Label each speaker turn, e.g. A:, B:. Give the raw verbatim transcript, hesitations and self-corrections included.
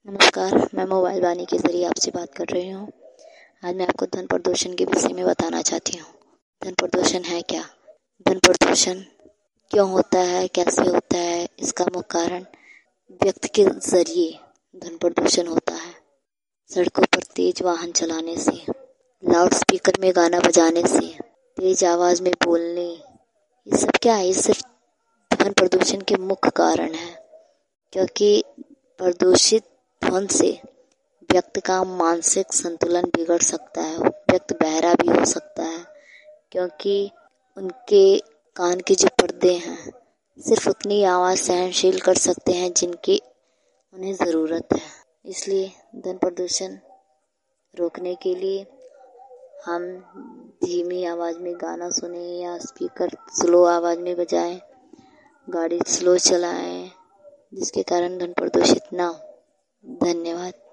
A: नमस्कार, मैं मोबाइल वाणी के ज़रिए आपसे बात कर रही हूँ। आज मैं आपको ध्वनि प्रदूषण के विषय में बताना चाहती हूँ। ध्वनि प्रदूषण है क्या? ध्वनि प्रदूषण क्यों होता है, कैसे होता है, इसका मुख्य कारण व्यक्ति के ज़रिए ध्वनि प्रदूषण होता है। सड़कों पर तेज वाहन चलाने से, लाउड स्पीकर में गाना बजाने से, तेज आवाज़ में बोलने, ये सब क्या है? ये सिर्फ ध्वनि प्रदूषण के मुख्य कारण है, क्योंकि प्रदूषित ध्वनि से व्यक्ति का मानसिक संतुलन बिगड़ सकता है। व्यक्ति बहरा भी हो सकता है, क्योंकि उनके कान के जो पर्दे हैं सिर्फ उतनी आवाज़ सहनशील कर सकते हैं जिनकी उन्हें ज़रूरत है। इसलिए ध्वनि प्रदूषण रोकने के लिए हम धीमी आवाज़ में गाना सुने या स्पीकर स्लो आवाज़ में बजाएं, गाड़ी स्लो चलाएं, जिसके कारण ध्वनि प्रदूषित ना हो। धन्यवाद।